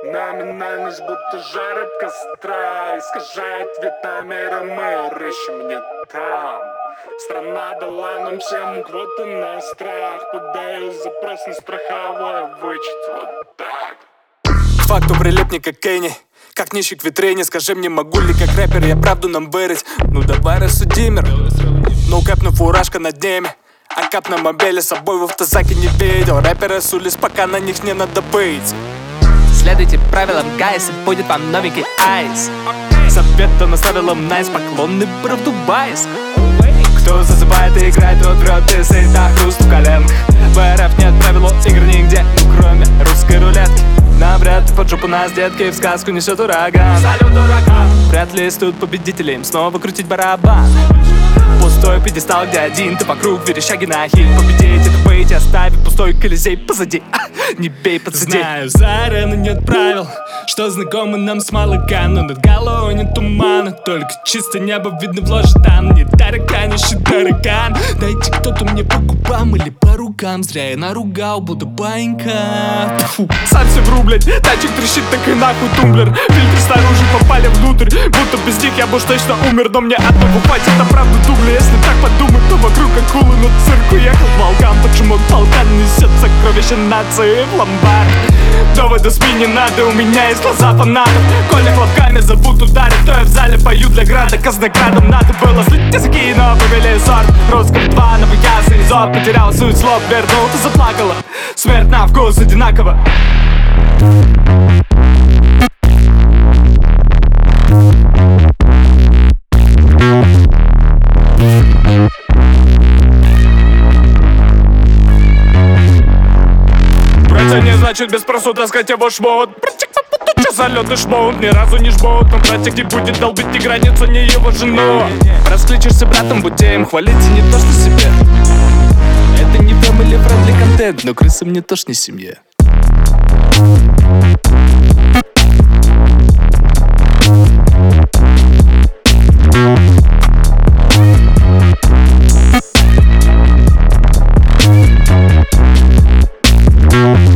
Номинальность будто жар от костра искажает вид на мир, и мы рыщем не там. Страна дала нам всем квоты на страх. Подаю запрос на страховой вычет. Вот так. К факту прилип не как Кенни, как нищий к витрине. Скажи мне, могу ли как рэпер я правду нам вырыть? Ну давай рассуди мир. Ну кэпну фуражка над ними, а кап на мобиле с собой в автозаке не видел. Рэперы сулись, пока на них не надо быть. Следуйте правилам, гайс, и будет вам новенький айс. Совета наставил им найс, поклонный правду байс. Кто засыпает и играет, тот врет, и всегда хруст в коленках. В РФ нет правил игр нигде, ну кроме русской рулетки. Навряд под жопу нас, детки, в сказку несет ураган. Салют, дуракам! Вряд ли стоит победителей им снова крутить барабан. Пустой пьедестал, где один ты вокруг, верещаги на хит. Победить это быть, оставить пустой колизей позади. Не бей, подсади. Знаю, за ареной нет правил, что знакомы нам с молока. Но над головой нет тумана, только чисто небо видно в ложе там. Не таракан, ищет таракан. Дайте кто-то мне по губам или по рукам. Зря я наругал, буду банька. Сам все вру, блядь, тачек трещит, так и нахуй тумблер. Фильтры снаружи попали внутрь, будто без них я бы уж точно умер. Но мне одного хватит на правду дугля. Если так подумать, то вокруг акулы, но цирк уехал к волкам. Почему полкан несет сокровища нации в ломбард? Доводы СМИ не надо, у меня есть глаза фанатов. Коли хлопками зовут ударить, то я в зале пою для града. Казнокрадом надо было слить языки, но повели сорт. Русском 2, новоясный зоб. Потерял суть слов, вернул, ты заплакала. Смерть на вкус одинаково. Братья не значит без спросу таскать его шмот. Братик попуту, чё залёт и шмот. Ни разу не жмот, но братик не будет долбить ни границу, ни его жену. Раскличешься братом, будь им хвалите не то, что себе. Это не family friendly контент, но крысы мне тоже не семья.